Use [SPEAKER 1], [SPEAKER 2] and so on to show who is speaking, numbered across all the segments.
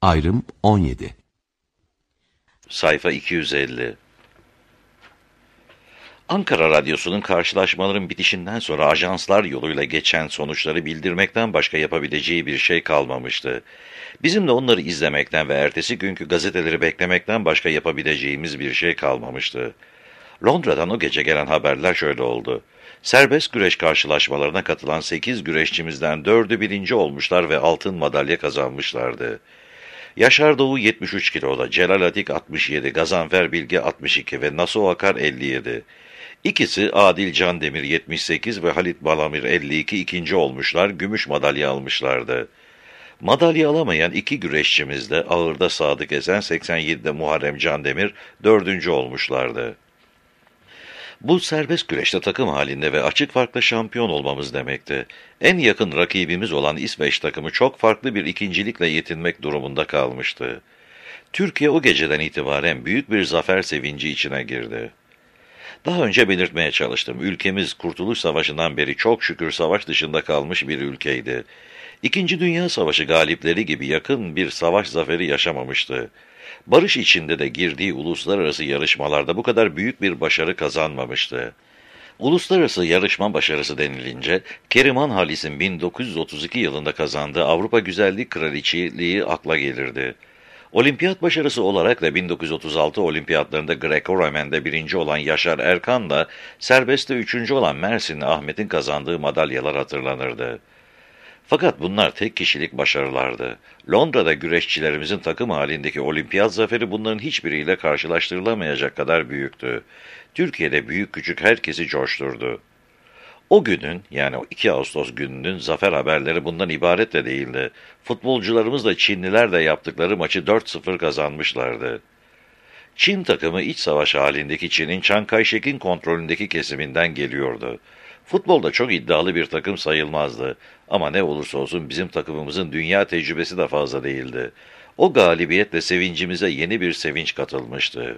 [SPEAKER 1] Ayrım 17.
[SPEAKER 2] Sayfa 250. Ankara Radyosu'nun karşılaşmaların bitişinden sonra ajanslar yoluyla geçen sonuçları bildirmekten başka yapabileceği bir şey kalmamıştı. Bizim de onları izlemekten ve ertesi günkü gazeteleri beklemekten başka yapabileceğimiz bir şey kalmamıştı. Londra'dan o gece gelen haberler şöyle oldu. Serbest güreş karşılaşmalarına katılan 8 güreşçimizden 4'ü birinci olmuşlar ve altın madalya kazanmışlardı. Yaşar Doğu 73 kiloda, Celal Atik 67, Gazanfer Bilge 62 ve Nasuh Akar 57. İkisi Adil Candemir 78 ve Halit Balamir 52 ikinci olmuşlar, gümüş madalya almışlardı. Madalya alamayan iki güreşçimiz de ağırda Sadık Esen 87'de Muharrem Candemir dördüncü olmuşlardı. Bu serbest güreşte takım halinde ve açık farkla şampiyon olmamız demekti. En yakın rakibimiz olan İsveç takımı çok farklı bir ikincilikle yetinmek durumunda kalmıştı. Türkiye o geceden itibaren büyük bir zafer sevinci içine girdi. Daha önce belirtmeye çalıştım. Ülkemiz Kurtuluş Savaşı'ndan beri çok şükür savaş dışında kalmış bir ülkeydi. İkinci Dünya Savaşı galipleri gibi yakın bir savaş zaferi yaşamamıştı. Barış içinde de girdiği uluslararası yarışmalarda bu kadar büyük bir başarı kazanmamıştı. Uluslararası yarışma başarısı denilince, Keriman Halis'in 1932 yılında kazandığı Avrupa Güzellik Kraliçeliği akla gelirdi. Olimpiyat başarısı olarak da 1936 olimpiyatlarında Greco-Romen'de birinci olan Yaşar Erkan'la serbestte üçüncü olan Mersinli Ahmet'in kazandığı madalyalar hatırlanırdı. Fakat bunlar tek kişilik başarılardı. Londra'da güreşçilerimizin takım halindeki olimpiyat zaferi bunların hiçbiriyle karşılaştırılamayacak kadar büyüktü. Türkiye'de büyük küçük herkesi coşturdu. O günün, yani 2 Ağustos gününün zafer haberleri bundan ibaret de değildi. Futbolcularımız da Çinlilerle yaptıkları maçı 4-0 kazanmışlardı. Çin takımı iç savaş halindeki Çin'in Chiang Kai-shek'in kontrolündeki kesiminden geliyordu. Futbolda çok iddialı bir takım sayılmazdı. Ama ne olursa olsun bizim takımımızın dünya tecrübesi de fazla değildi. O galibiyetle sevincimize yeni bir sevinç katılmıştı.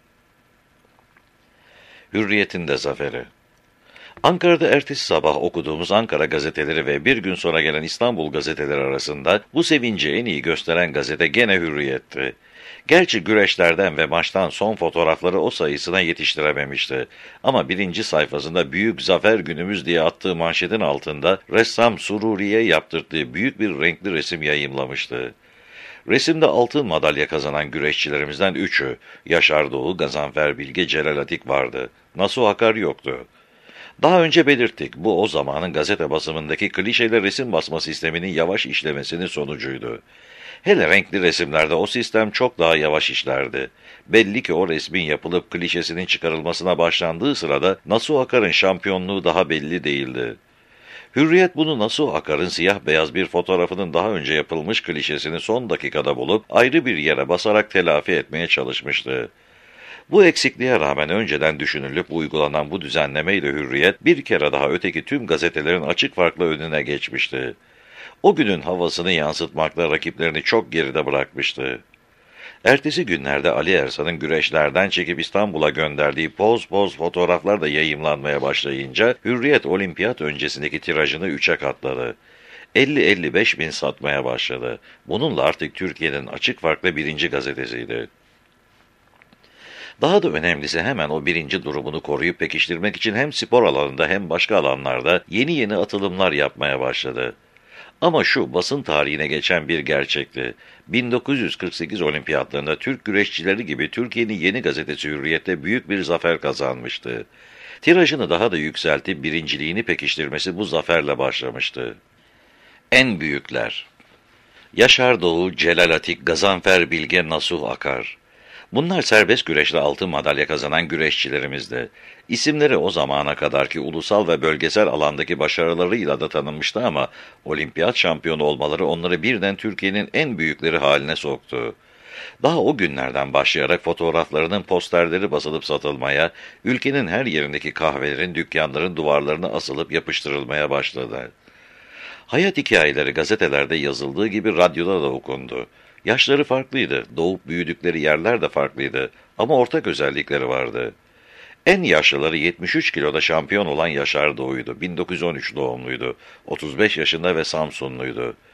[SPEAKER 2] Hürriyet'in de zaferi. Ankara'da ertesi sabah okuduğumuz Ankara gazeteleri ve bir gün sonra gelen İstanbul gazeteleri arasında bu sevinci en iyi gösteren gazete gene Hürriyet'ti. Gerçi güreşlerden ve maçtan son fotoğrafları o sayısına yetiştirememişti. Ama birinci sayfasında Büyük Zafer Günümüz diye attığı manşetin altında ressam Sururi'ye yaptırdığı büyük bir renkli resim yayımlamıştı. Resimde altın madalya kazanan güreşçilerimizden üçü, Yaşar Doğu, Gazanfer Bilge, Celal Atik vardı. Nasuh Akar yoktu. Daha önce belirttik, bu o zamanın gazete basımındaki klişeli resim basma sisteminin yavaş işlemesinin sonucuydu. Hele renkli resimlerde o sistem çok daha yavaş işlerdi. Belli ki o resmin yapılıp klişesinin çıkarılmasına başlandığı sırada Nasuh Akar'ın şampiyonluğu daha belli değildi. Hürriyet bunu Nasuh Akar'ın siyah beyaz bir fotoğrafının daha önce yapılmış klişesini son dakikada bulup ayrı bir yere basarak telafi etmeye çalışmıştı. Bu eksikliğe rağmen önceden düşünülüp uygulanan bu düzenlemeyle Hürriyet bir kere daha öteki tüm gazetelerin açık farkla önüne geçmişti. O günün havasını yansıtmakla rakiplerini çok geride bırakmıştı. Ertesi günlerde Ali Ersan'ın güreşlerden çekip İstanbul'a gönderdiği poz poz fotoğraflar da yayımlanmaya başlayınca Hürriyet olimpiyat öncesindeki tirajını 3'e katladı. 50-55 bin satmaya başladı. Bununla artık Türkiye'nin açık farklı birinci gazetesiydi. Daha da önemlisi hemen o birinci durumunu koruyup pekiştirmek için hem spor alanında hem başka alanlarda yeni yeni atılımlar yapmaya başladı. Ama şu basın tarihine geçen bir gerçekti. 1948 olimpiyatlarında Türk güreşçileri gibi Türkiye'nin yeni gazetesi Hürriyet'te büyük bir zafer kazanmıştı. Tirajını daha da yükseltip birinciliğini pekiştirmesi bu zaferle başlamıştı. En büyükler: Yaşar Doğu, Celal Atik, Gazanfer Bilge, Nasuh Akar. Bunlar serbest güreşle altın madalya kazanan güreşçilerimizdi. İsimleri o zamana kadarki ulusal ve bölgesel alandaki başarılarıyla da tanınmıştı ama olimpiyat şampiyonu olmaları onları birden Türkiye'nin en büyükleri haline soktu. Daha o günlerden başlayarak fotoğraflarının posterleri basılıp satılmaya, ülkenin her yerindeki kahvelerin, dükkanların duvarlarına asılıp yapıştırılmaya başladı. Hayat hikayeleri gazetelerde yazıldığı gibi radyoda da okundu. Yaşları farklıydı, doğup büyüdükleri yerler de farklıydı ama ortak özellikleri vardı. En yaşlıları 73 kiloda şampiyon olan Yaşar Doğu'ydu. 1913 doğumluydu. 35 yaşında ve Samsunluydu.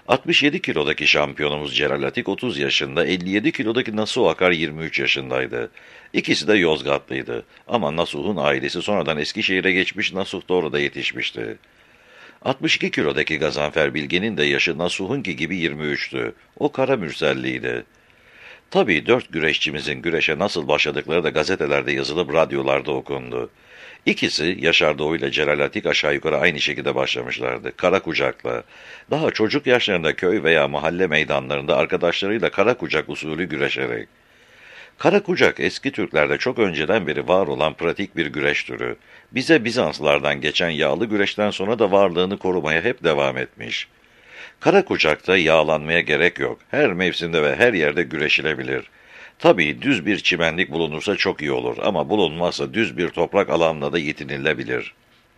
[SPEAKER 2] 67 kilodaki şampiyonumuz Celal Atik 30 yaşında, 57 kilodaki Nasuh Akar 23 yaşındaydı. İkisi de Yozgatlıydı ama Nasuh'un ailesi sonradan Eskişehir'e geçmiş, Nasuh da orada yetişmişti. 62 kilodaki Gazanfer Bilge'nin de yaşı Nasuh'unki gibi 23'tü. O kara mürselliydi. Tabii 4 güreşçimizin güreşe nasıl başladıkları da gazetelerde yazılıp radyolarda okundu. İkisi Yaşar Doğu ile Celal Atik aşağı yukarı aynı şekilde başlamışlardı. Kara kucakla. Daha çocuk yaşlarında köy veya mahalle meydanlarında arkadaşlarıyla kara kucak usulü güreşerek. Kara kucak eski Türklerde çok önceden beri var olan pratik bir güreş türü. Bize Bizanslardan geçen yağlı güreşten sonra da varlığını korumaya hep devam etmiş. Kara kucakta yağlanmaya gerek yok. Her mevsimde ve her yerde güreşilebilir. Tabii düz bir çimenlik bulunursa çok iyi olur ama bulunmazsa düz bir toprak alanla da yetinilebilir.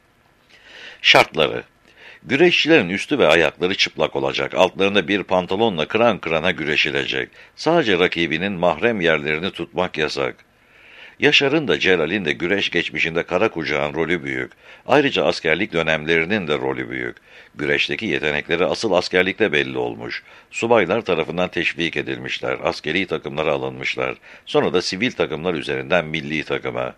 [SPEAKER 2] Şartları: güreşçilerin üstü ve ayakları çıplak olacak. Altlarında bir pantolonla kıran kırana güreşilecek. Sadece rakibinin mahrem yerlerini tutmak yasak. Yaşar'ın da Celal'in de güreş geçmişinde kara kucağın rolü büyük. Ayrıca askerlik dönemlerinin de rolü büyük. Güreşteki yetenekleri asıl askerlikte belli olmuş. Subaylar tarafından teşvik edilmişler, askeri takımlara alınmışlar. Sonra da sivil takımlar üzerinden milli takıma.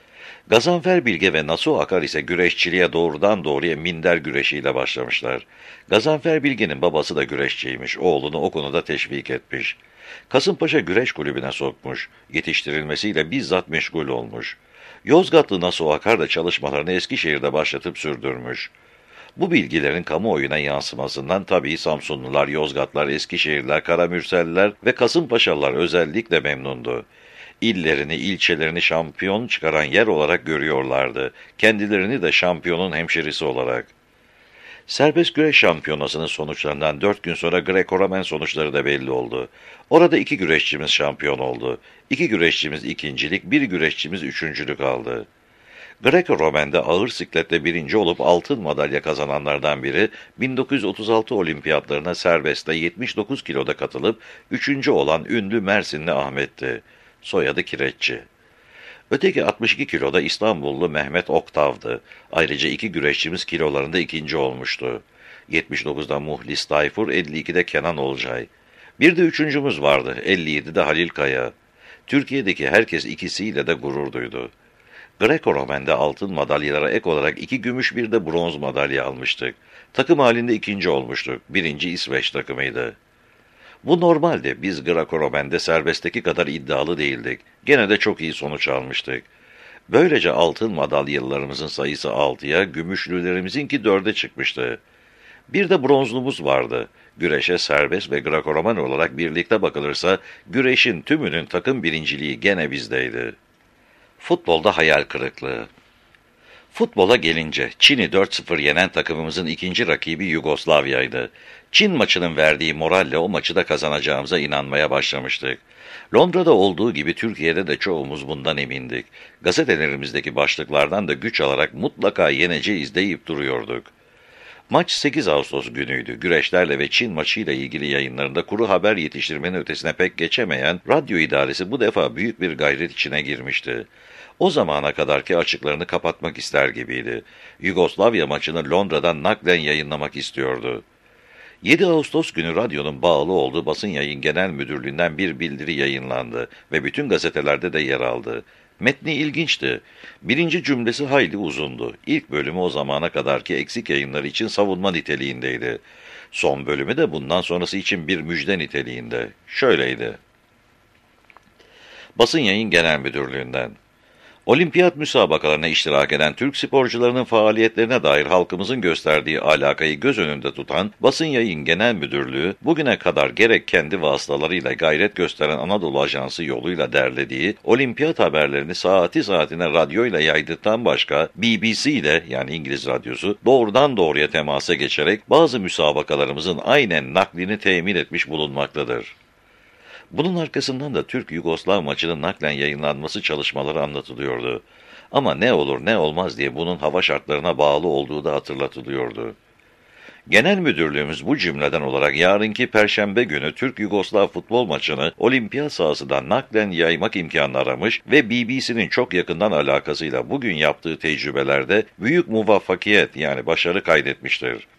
[SPEAKER 2] Gazanfer Bilge ve Nasuh Akar ise güreşçiliğe doğrudan doğruya minder güreşiyle başlamışlar. Gazanfer Bilge'nin babası da güreşçiymiş, oğlunu o konuda teşvik etmiş. Kasımpaşa Güreş Kulübü'ne sokmuş, yetiştirilmesiyle bizzat meşgul olmuş. Yozgatlı Nasuh Akar da çalışmalarını Eskişehir'de başlatıp sürdürmüş. Bu bilgilerin kamuoyuna yansımasından tabii Samsunlular, Yozgatlar, Eskişehirliler, Karamürselliler ve Kasımpaşalılar özellikle memnundu. İllerini, ilçelerini şampiyon çıkaran yer olarak görüyorlardı. Kendilerini de şampiyonun hemşerisi olarak. Serbest güreş şampiyonasının sonuçlarından 4 gün sonra Greco-Romen sonuçları da belli oldu. Orada 2 güreşçimiz şampiyon oldu. 2 güreşçimiz ikincilik, 1 güreşçimiz üçüncülük aldı. Greco-Romen'de ağır siklette birinci olup altın madalya kazananlardan biri, 1936 olimpiyatlarına serbestte 79 kiloda katılıp üçüncü olan ünlü Mersinli Ahmet'ti. Soyadı Kireççi. Öteki 62 kiloda İstanbullu Mehmet Oktav'dı. Ayrıca 2 güreşçimiz kilolarında ikinci olmuştu. 79'da Muhlis Tayfur, 52'de Kenan Olcay. Bir de üçüncümüz vardı, 57'de Halil Kaya. Türkiye'deki herkes ikisiyle de gurur duydu. Greco-Romen'de altın madalyalara ek olarak 2 gümüş bir de bronz madalya almıştık. Takım halinde ikinci olmuştuk. Birinci İsveç takımıydı. Bu normaldi. Biz Greco-Romen'de serbestteki kadar iddialı değildik. Gene de çok iyi sonuç almıştık. Böylece altın madalyalarımızın sayısı 6'ya, gümüşlülerimizinki 4'e çıkmıştı. Bir de bronzlumuz vardı. Güreşe serbest ve Greco-Romen olarak birlikte bakılırsa, güreşin tümünün takım birinciliği gene bizdeydi. Futbolda hayal kırıklığı. Futbola gelince Çin'i 4-0 yenen takımımızın ikinci rakibi Yugoslavya'ydı. Çin maçının verdiği moralle o maçı da kazanacağımıza inanmaya başlamıştık. Londra'da olduğu gibi Türkiye'de de çoğumuz bundan emindik. Gazetelerimizdeki başlıklardan da güç alarak mutlaka yeneceğiz deyip duruyorduk. Maç 8 Ağustos günüydü. Güreşlerle ve Çin maçıyla ilgili yayınlarında kuru haber yetiştirmenin ötesine pek geçemeyen radyo idaresi bu defa büyük bir gayret içine girmişti. O zamana kadarki açıklarını kapatmak ister gibiydi. Yugoslavya maçını Londra'dan naklen yayınlamak istiyordu. 7 Ağustos günü radyonun bağlı olduğu Basın Yayın Genel Müdürlüğü'nden bir bildiri yayınlandı ve bütün gazetelerde de yer aldı. Metni ilginçti. Birinci cümlesi hayli uzundu. İlk bölümü o zamana kadarki eksik yayınlar için savunma niteliğindeydi. Son bölümü de bundan sonrası için bir müjde niteliğinde. Şöyleydi. Basın Yayın Genel Müdürlüğü'nden. Olimpiyat müsabakalarına iştirak eden Türk sporcularının faaliyetlerine dair halkımızın gösterdiği alakayı göz önünde tutan Basın Yayın Genel Müdürlüğü, bugüne kadar gerek kendi vasıtalarıyla gayret gösteren Anadolu Ajansı yoluyla derlediği olimpiyat haberlerini saati saatine radyoyla yaydıktan başka BBC ile yani İngiliz radyosu doğrudan doğruya temasa geçerek bazı müsabakalarımızın aynen naklini temin etmiş bulunmaktadır. Bunun arkasından da Türk-Yugoslav maçının naklen yayınlanması çalışmaları anlatılıyordu. Ama ne olur ne olmaz diye bunun hava şartlarına bağlı olduğu da hatırlatılıyordu. Genel müdürlüğümüz bu cümleden olarak yarınki Perşembe günü Türk-Yugoslav futbol maçını olimpiyat sahasından naklen yaymak imkanı aramış ve BBC'nin çok yakından alakasıyla bugün yaptığı tecrübelerde büyük muvaffakiyet yani başarı kaydetmiştir.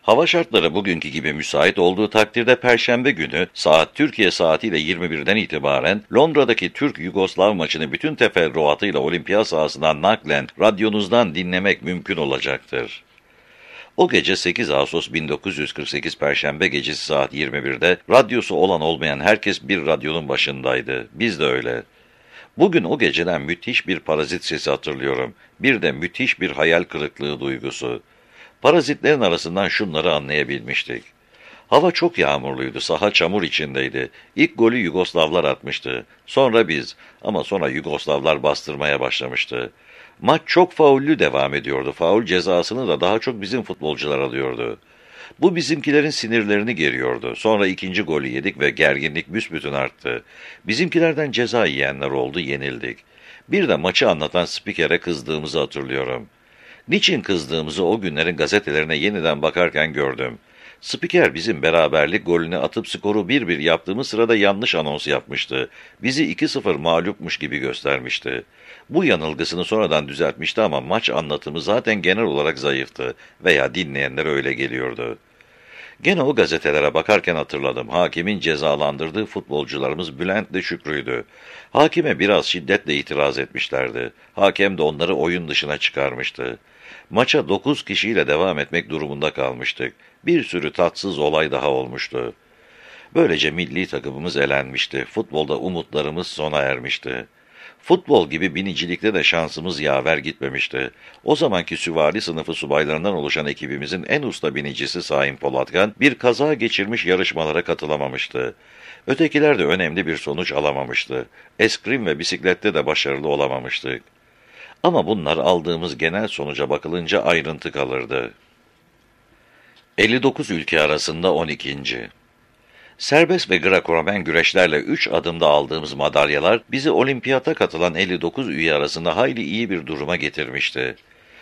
[SPEAKER 2] Hava şartları bugünkü gibi müsait olduğu takdirde Perşembe günü saat Türkiye saatiyle 21'den itibaren Londra'daki Türk-Yugoslav maçını bütün teferruatıyla olimpiyat sahasından naklen radyonuzdan dinlemek mümkün olacaktır. O gece 8 Ağustos 1948 Perşembe gecesi saat 21'de radyosu olan olmayan herkes bir radyonun başındaydı. Biz de öyle. Bugün o geceden müthiş bir parazit sesi hatırlıyorum. Bir de müthiş bir hayal kırıklığı duygusu. Parazitlerin arasından şunları anlayabilmiştik. Hava çok yağmurluydu, saha çamur içindeydi. İlk golü Yugoslavlar atmıştı. Sonra biz, ama sonra Yugoslavlar bastırmaya başlamıştı. Maç çok faullü devam ediyordu. Faul cezasını da daha çok bizim futbolcular alıyordu. Bu bizimkilerin sinirlerini geriyordu. Sonra ikinci golü yedik ve gerginlik büsbütün arttı. Bizimkilerden ceza yiyenler oldu, yenildik. Bir de maçı anlatan spikere kızdığımızı hatırlıyorum. Niçin kızdığımızı o günlerin gazetelerine yeniden bakarken gördüm. Spiker bizim beraberlik golünü atıp skoru 1-1 yaptığımız sırada yanlış anons yapmıştı. Bizi 2-0 mağlupmuş gibi göstermişti. Bu yanılgısını sonradan düzeltmişti ama maç anlatımı zaten genel olarak zayıftı veya dinleyenlere öyle geliyordu. Gene o gazetelere bakarken hatırladım. Hakimin cezalandırdığı futbolcularımız Bülent'le Şükrü'ydü. Hakime biraz şiddetle itiraz etmişlerdi. Hakem de onları oyun dışına çıkarmıştı. Maça 9 kişiyle devam etmek durumunda kalmıştık. Bir sürü tatsız olay daha olmuştu. Böylece milli takımımız elenmişti. Futbolda umutlarımız sona ermişti. Futbol gibi binicilikte de şansımız yaver gitmemişti. O zamanki süvari sınıfı subaylarından oluşan ekibimizin en usta binicisi Saim Polatkan bir kaza geçirmiş, yarışmalara katılamamıştı. Ötekiler de önemli bir sonuç alamamıştı. Eskrim ve bisiklette de başarılı olamamıştık. Ama bunlar aldığımız genel sonuca bakılınca ayrıntı kalırdı. 59 ülke arasında 12. Serbest ve Grekoromen güreşlerle 3 adımda aldığımız madalyalar bizi olimpiyata katılan 59 üye arasında hayli iyi bir duruma getirmişti.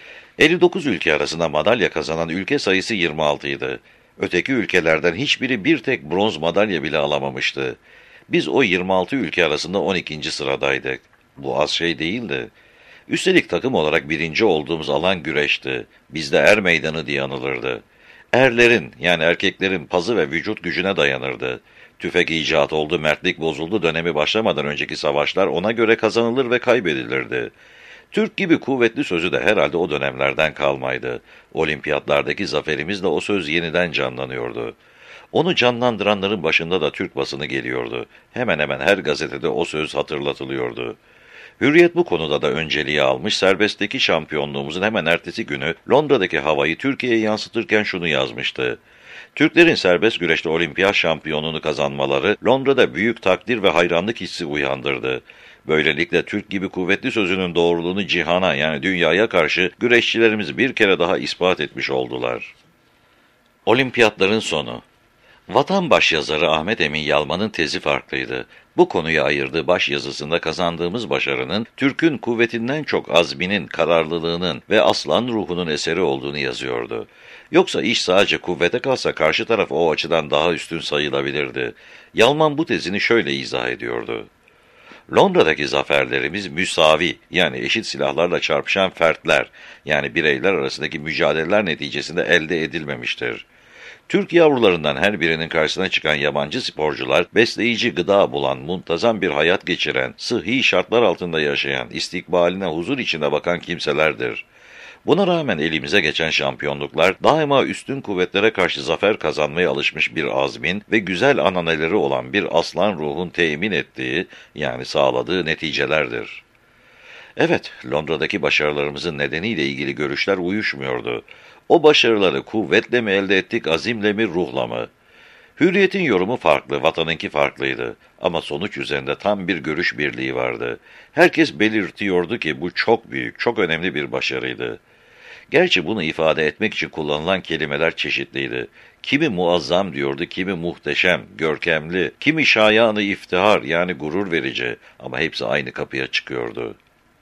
[SPEAKER 2] 59 ülke arasında madalya kazanan ülke sayısı 26 idi. Öteki ülkelerden hiçbiri bir tek bronz madalya bile alamamıştı. Biz o 26 ülke arasında 12. sıradaydık. Bu az şey değildi. Üstelik takım olarak birinci olduğumuz alan güreşti. Bizde er meydanı diye anılırdı. Erlerin, yani erkeklerin pazı ve vücut gücüne dayanırdı. Tüfek icat oldu, mertlik bozuldu dönemi başlamadan önceki savaşlar ona göre kazanılır ve kaybedilirdi. Türk gibi kuvvetli sözü de herhalde o dönemlerden kalmaydı. Olimpiyatlardaki zaferimizle o söz yeniden canlanıyordu. Onu canlandıranların başında da Türk basını geliyordu. Hemen hemen her gazetede o söz hatırlatılıyordu. Hürriyet bu konuda da önceliği almış, serbestteki şampiyonluğumuzun hemen ertesi günü Londra'daki havayı Türkiye'ye yansıtırken şunu yazmıştı. Türklerin serbest güreşte olimpiyat şampiyonluğunu kazanmaları Londra'da büyük takdir ve hayranlık hissi uyandırdı. Böylelikle Türk gibi kuvvetli sözünün doğruluğunu cihana, yani dünyaya karşı güreşçilerimiz bir kere daha ispat etmiş oldular. Olimpiyatların sonu. Vatan başyazarı Ahmet Emin Yalman'ın tezi farklıydı. Bu konuya ayırdığı başyazısında kazandığımız başarının, Türk'ün kuvvetinden çok azminin, kararlılığının ve aslan ruhunun eseri olduğunu yazıyordu. Yoksa iş sadece kuvvete kalsa karşı taraf o açıdan daha üstün sayılabilirdi. Yalman bu tezini şöyle izah ediyordu. Londra'daki zaferlerimiz müsavi, yani eşit silahlarla çarpışan fertler, yani bireyler arasındaki mücadeleler neticesinde elde edilmemiştir. Türk yavrularından her birinin karşısına çıkan yabancı sporcular, besleyici gıda bulan, muntazam bir hayat geçiren, sıhhi şartlar altında yaşayan, istikbaline huzur içinde bakan kimselerdir. Buna rağmen elimize geçen şampiyonluklar, daima üstün kuvvetlere karşı zafer kazanmaya alışmış bir azmin ve güzel ananeleri olan bir aslan ruhun temin ettiği, yani sağladığı neticelerdir. Evet, Londra'daki başarılarımızın nedeniyle ilgili görüşler uyuşmuyordu. O başarıları kuvvetle mi elde ettik, azimle mi, ruhla mı? Hürriyet'in yorumu farklı, Vatan'ınki farklıydı. Ama sonuç üzerinde tam bir görüş birliği vardı. Herkes belirtiyordu ki bu çok büyük, çok önemli bir başarıydı. Gerçi bunu ifade etmek için kullanılan kelimeler çeşitliydi. Kimi muazzam diyordu, kimi muhteşem, görkemli, kimi şayanı iftihar, yani gurur verici, ama hepsi aynı kapıya çıkıyordu.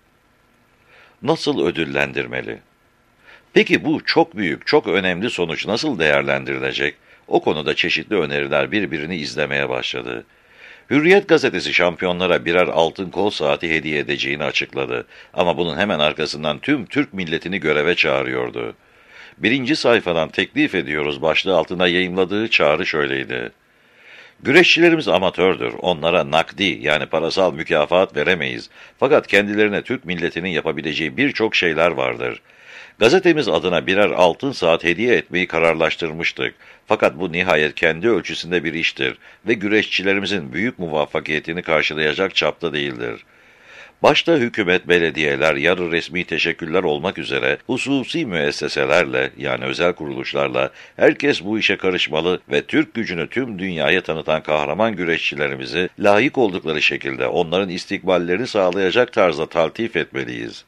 [SPEAKER 2] Nasıl ödüllendirmeli? Peki bu çok büyük, çok önemli sonuç nasıl değerlendirilecek? O konuda çeşitli öneriler birbirini izlemeye başladı. Hürriyet gazetesi şampiyonlara birer altın kol saati hediye edeceğini açıkladı. Ama bunun hemen arkasından tüm Türk milletini göreve çağırıyordu. Birinci sayfadan teklif ediyoruz başlığı altında yayımladığı çağrı şöyleydi. Güreşçilerimiz amatördür. Onlara nakdi yani parasal mükafat veremeyiz. Fakat kendilerine Türk milletinin yapabileceği birçok şeyler vardır. Gazetemiz adına birer altın saat hediye etmeyi kararlaştırmıştık. Fakat bu nihayet kendi ölçüsünde bir iştir ve güreşçilerimizin büyük muvaffakiyetini karşılayacak çapta değildir. Başta hükümet, belediyeler, yarı resmi teşekküller olmak üzere hususi müesseselerle yani özel kuruluşlarla herkes bu işe karışmalı ve Türk gücünü tüm dünyaya tanıtan kahraman güreşçilerimizi layık oldukları şekilde onların istikballerini sağlayacak tarzda taltif etmeliyiz.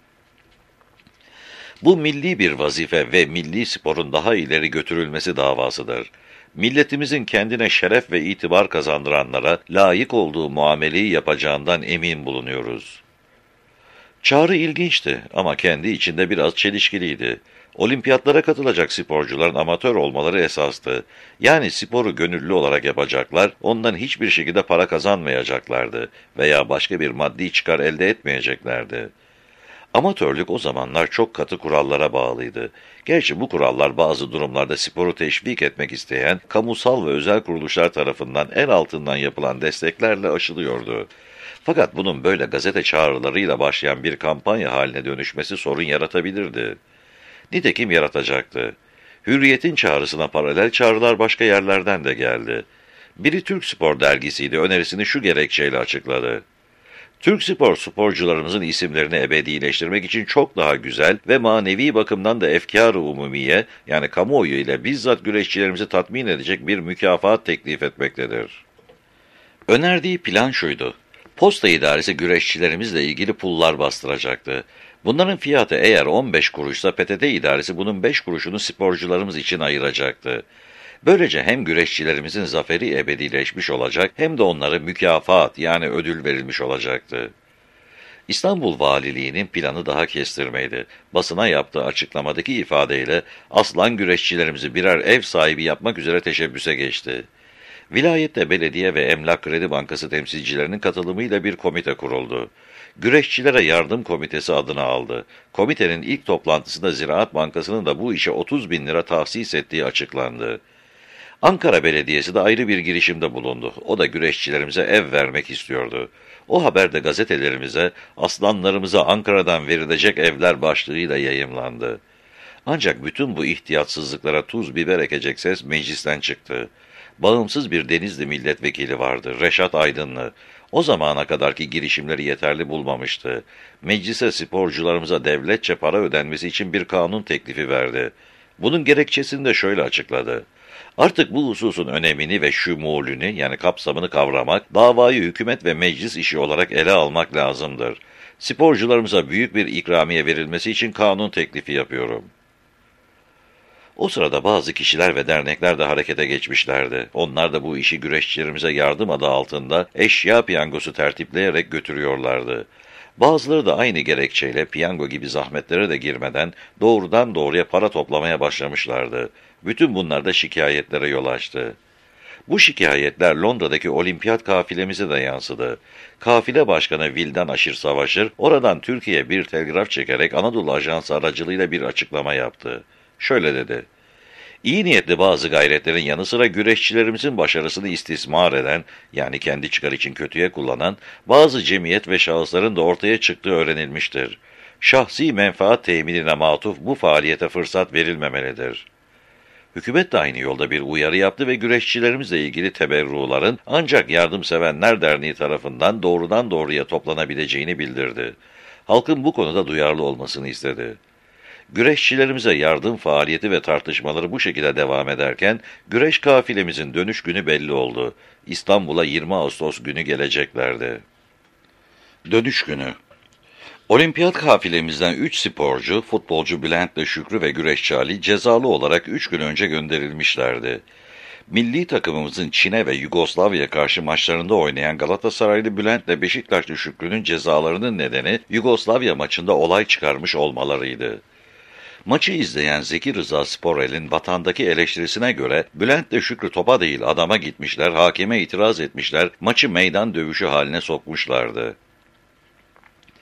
[SPEAKER 2] Bu milli bir vazife ve milli sporun daha ileri götürülmesi davasıdır. Milletimizin kendine şeref ve itibar kazandıranlara layık olduğu muameleyi yapacağından emin bulunuyoruz. Çağrı ilginçti ama kendi içinde biraz çelişkiliydi. Olimpiyatlara katılacak sporcuların amatör olmaları esastı. Yani sporu gönüllü olarak yapacaklar, ondan hiçbir şekilde para kazanmayacaklardı veya başka bir maddi çıkar elde etmeyeceklerdi. Amatörlük o zamanlar çok katı kurallara bağlıydı. Gerçi bu kurallar bazı durumlarda sporu teşvik etmek isteyen kamusal ve özel kuruluşlar tarafından en altından yapılan desteklerle aşılıyordu. Fakat bunun böyle gazete çağrılarıyla başlayan bir kampanya haline dönüşmesi sorun yaratabilirdi. Nitekim yaratacaktı. Hürriyet'in çağrısına paralel çağrılar başka yerlerden de geldi. Biri Türk Spor dergisiydi, önerisini şu gerekçeyle açıkladı. Türk spor sporcularımızın isimlerini ebedileştirmek için çok daha güzel ve manevi bakımdan da efkar-ı umumiye yani kamuoyu ile bizzat güreşçilerimizi tatmin edecek bir mükafat teklif etmektedir. Önerdiği plan şuydu. Posta idaresi güreşçilerimizle ilgili pullar bastıracaktı. Bunların fiyatı eğer 15 kuruşsa PTT idaresi bunun 5 kuruşunu sporcularımız için ayıracaktı. Böylece hem güreşçilerimizin zaferi ebedileşmiş olacak hem de onlara mükafat yani ödül verilmiş olacaktı. İstanbul Valiliği'nin planı daha kestirmeydi. Basına yaptığı açıklamadaki ifadeyle aslan güreşçilerimizi birer ev sahibi yapmak üzere teşebbüse geçti. Vilayette belediye ve Emlak Kredi Bankası temsilcilerinin katılımıyla bir komite kuruldu. Güreşçilere Yardım Komitesi adını aldı. Komitenin ilk toplantısında Ziraat Bankası'nın da bu işe 30 bin lira tahsis ettiği açıklandı. Ankara Belediyesi de ayrı bir girişimde bulundu. O da güreşçilerimize ev vermek istiyordu. O haber de gazetelerimize, aslanlarımıza Ankara'dan verilecek evler başlığıyla yayımlandı. Ancak bütün bu ihtiyatsızlıklara tuz biber ekecek ses meclisten çıktı. Bağımsız bir Denizli milletvekili vardı, Reşat Aydınlı. O zamana kadarki girişimleri yeterli bulmamıştı. Meclise sporcularımıza devletçe para ödenmesi için bir kanun teklifi verdi. Bunun gerekçesini de şöyle açıkladı. Artık bu hususun önemini ve şumulünü yani kapsamını kavramak, davayı hükümet ve meclis işi olarak ele almak lazımdır. Sporcularımıza büyük bir ikramiye verilmesi için kanun teklifi yapıyorum. O sırada bazı kişiler ve dernekler de harekete geçmişlerdi. Onlar da bu işi güreşçilerimize yardım adı altında eşya piyangosu tertipleyerek götürüyorlardı. Bazıları da aynı gerekçeyle piyango gibi zahmetlere de girmeden doğrudan doğruya para toplamaya başlamışlardı. Bütün bunlar da şikayetlere yol açtı. Bu şikayetler Londra'daki olimpiyat kafilemize de yansıdı. Kafile başkanı Vildan Aşır Savaşır, oradan Türkiye'ye bir telgraf çekerek Anadolu Ajansı aracılığıyla bir açıklama yaptı. Şöyle dedi. İyi niyetli bazı gayretlerin yanı sıra güreşçilerimizin başarısını istismar eden, yani kendi çıkar için kötüye kullanan, bazı cemiyet ve şahısların da ortaya çıktığı öğrenilmiştir. Şahsi menfaat teminine matuf bu faaliyete fırsat verilmemelidir. Hükümet de aynı yolda bir uyarı yaptı ve güreşçilerimizle ilgili teberruların ancak Yardımsevenler Derneği tarafından doğrudan doğruya toplanabileceğini bildirdi. Halkın bu konuda duyarlı olmasını istedi. Güreşçilerimize yardım faaliyeti ve tartışmaları bu şekilde devam ederken, güreş kafilemizin dönüş günü belli oldu. İstanbul'a 20 Ağustos günü geleceklerdi. Dönüş günü. Olimpiyat kafilemizden 3 sporcu, futbolcu Bülent'le Şükrü ve güreşçi Ali cezalı olarak 3 gün önce gönderilmişlerdi. Milli takımımızın Çin'e ve Yugoslavya'ya karşı maçlarında oynayan Galatasaraylı Bülent'le Beşiktaşlı Şükrü'nün cezalarının nedeni Yugoslavya maçında olay çıkarmış olmalarıydı. Maçı izleyen Zeki Rıza Sporel'in vatandaki eleştirisine göre Bülent'le Şükrü topa değil adama gitmişler, hakeme itiraz etmişler, maçı meydan dövüşü haline sokmuşlardı.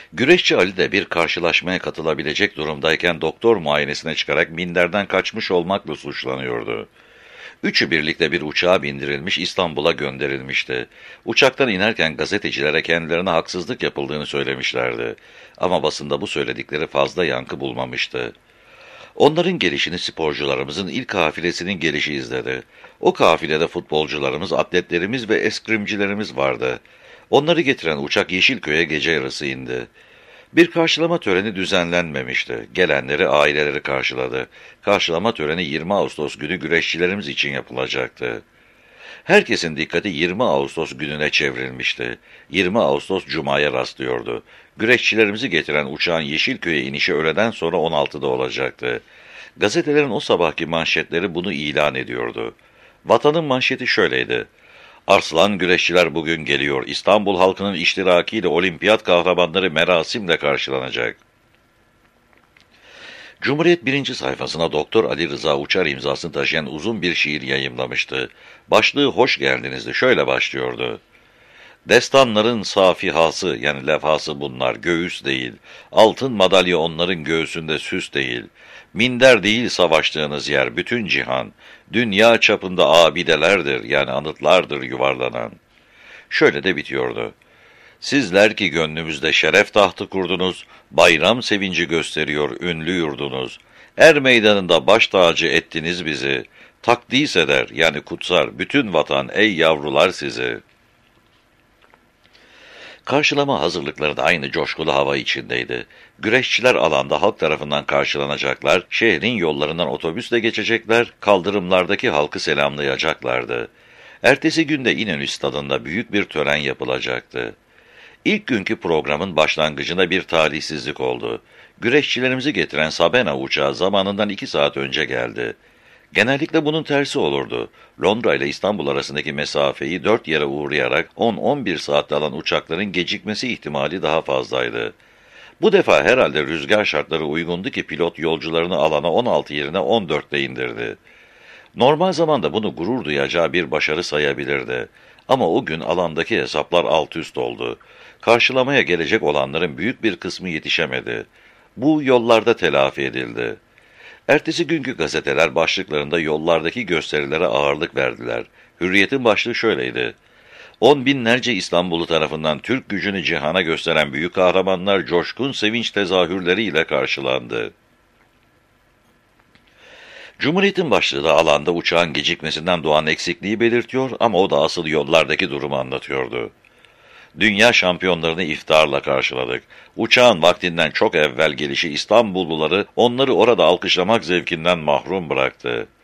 [SPEAKER 2] Güreşçi Ali de bir karşılaşmaya katılabilecek durumdayken doktor muayenesine çıkarak minderden kaçmış olmakla suçlanıyordu. Üçü birlikte bir uçağa bindirilmiş İstanbul'a gönderilmişti. Uçaktan inerken gazetecilere kendilerine haksızlık yapıldığını söylemişlerdi. Ama basında bu söyledikleri fazla yankı bulmamıştı. Onların gelişini sporcularımızın ilk kafilesinin gelişi izledi. O kafilede futbolcularımız, atletlerimiz ve eskrimcilerimiz vardı. Onları getiren uçak Yeşilköy'e gece yarısı indi. Bir karşılama töreni düzenlenmemişti. Gelenleri aileleri karşıladı. Karşılama töreni 20 Ağustos günü güreşçilerimiz için yapılacaktı. Herkesin dikkati 20 Ağustos gününe çevrilmişti. 20 Ağustos Cuma'ya rastlıyordu. Güreşçilerimizi getiren uçağın Yeşilköy'e inişi öğleden sonra 16'da olacaktı. Gazetelerin o sabahki manşetleri bunu ilan ediyordu. Vatanın manşeti şöyleydi: Arslan güreşçiler bugün geliyor. İstanbul halkının iştirakiyle olimpiyat kahramanları merasimle karşılanacak. Cumhuriyet birinci sayfasına Doktor Ali Rıza Uçar imzasını taşıyan uzun bir şiir yayımlamıştı. Başlığı hoş geldinizdi. Şöyle başlıyordu: Destanların safihası, yani lefası bunlar, göğüs değil. Altın madalya onların göğsünde süs değil. Minder değil savaştığınız yer, bütün cihan. Dünya çapında abidelerdir, yani anıtlardır yuvarlanan. Şöyle de bitiyordu: Sizler ki gönlümüzde şeref tahtı kurdunuz, bayram sevinci gösteriyor ünlü yurdunuz. Er meydanında baş tacı ettiniz bizi. Takdis eder, yani kutsar bütün vatan, ey yavrular sizi. Karşılama hazırlıkları da aynı coşkulu hava içindeydi. Güreşçiler alanda halk tarafından karşılanacaklar, şehrin yollarından otobüsle geçecekler, kaldırımlardaki halkı selamlayacaklardı. Ertesi günde İnönü Stadı'nda büyük bir tören yapılacaktı. İlk günkü programın başlangıcında bir talihsizlik oldu. Güreşçilerimizi getiren Sabena uçağı zamanından 2 saat önce geldi. Genellikle bunun tersi olurdu. Londra ile İstanbul arasındaki mesafeyi 4 yere uğrayarak 10-11 saatte alan uçakların gecikmesi ihtimali daha fazlaydı. Bu defa herhalde rüzgar şartları uygundu ki pilot yolcularını alana 16 yerine 14'te indirdi. Normal zamanda bunu gurur duyacağı bir başarı sayabilirdi. Ama o gün alandaki hesaplar alt üst oldu. Karşılamaya gelecek olanların büyük bir kısmı yetişemedi. Bu yollarda telafi edildi. Ertesi günkü gazeteler başlıklarında yollardaki gösterilere ağırlık verdiler. Hürriyet'in başlığı şöyleydi: 10 binlerce İstanbullu tarafından Türk gücünü cihana gösteren büyük kahramanlar coşkun sevinç tezahürleriyle karşılandı. Cumhuriyet'in başlığı da alanda uçağın gecikmesinden doğan eksikliği belirtiyor ama o da asıl yollardaki durumu anlatıyordu. Dünya şampiyonlarını iftarla karşıladık. Uçağın vaktinden çok evvel gelişi İstanbulluları onları orada alkışlamak zevkinden mahrum bıraktı.